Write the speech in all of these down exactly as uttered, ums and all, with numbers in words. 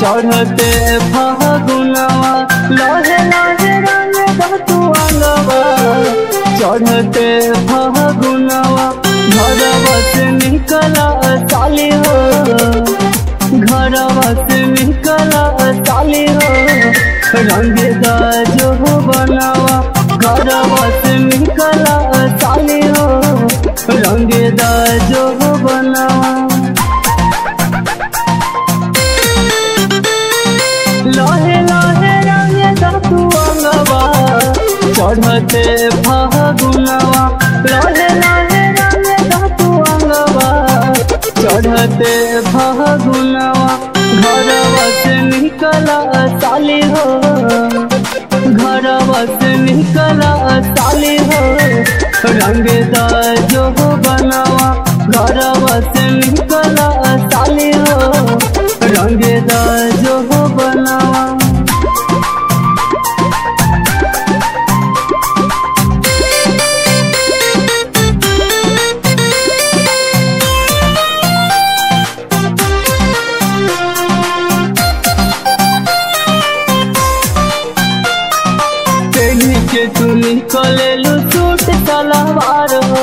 चढ़ते फागुनवा लहे लहे रंग तू अंगवा चढ़ते फागुनवा घरवा से निकला साली हो घरवा से निकला साली हो रंगदा जो बनावा घरवा से निकला साली हो रंगदा जो बनावा लहे लहे रंगदा तू अंगवा चढ़ते फागुनवा लहे लहे रंगदा तू अंगवा चढ़ते फागुनवा घरवा से निकला साली हो घरवा से निकला साली हो रंगदा जो बनावा घरवा से निकला साली हो रंगदा जो बनावा के तू निकलेलू सूट सलवार हो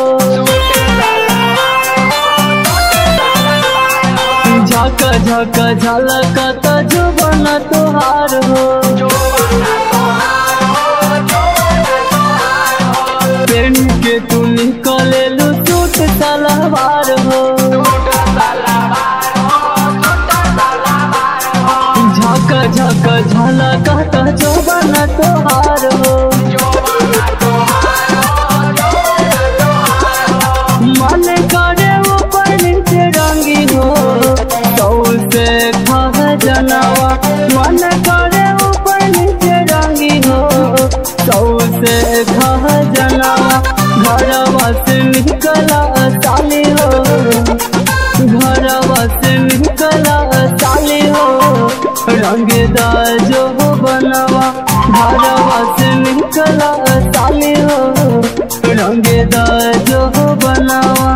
झका झका झलकत जुबन तोहार हो पेन के तू निकलेलू सूट सलवार हो झका झका झलकत जुबन तोहार हो मन करे ऊपर नीचे रंगी हो तो से खा जनावा मन करे ऊपर नीचे रंगी हो तो से खा जनावा घरवा से निकला साली हो घरवा से निकला साली हो रंगदा जो बनावा घरवा से निकला साली हो रंगदा जो बनावा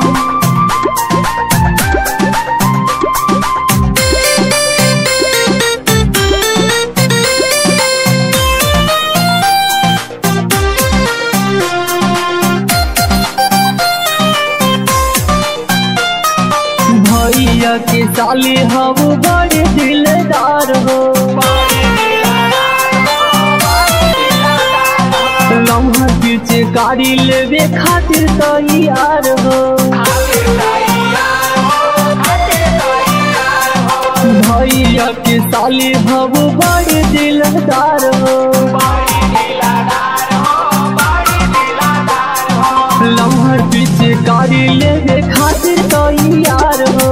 भैया के साली हव बड़े दिलदार हो लम्हा पीछे गाड़ी लेवे खातिर तैयार हो भैया के साली हव बड़े दिलदार हो लम्हा पीछे गाड़ी लेवे खातिर तैयार हो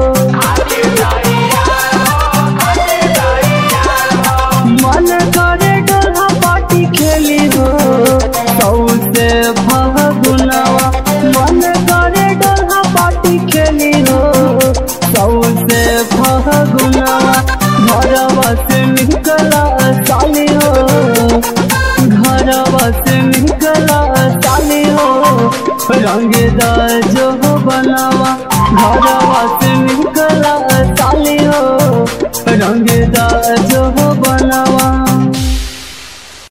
मन करे डोला पार्टी खेली हो तो से फागुनवा मन करे डोला पार्टी खेली हो तो से फागुनवा घरवा से निकला साली हो घरवा से निकला साली हो रंगदा जो बनावा घरवा से निकला साली हो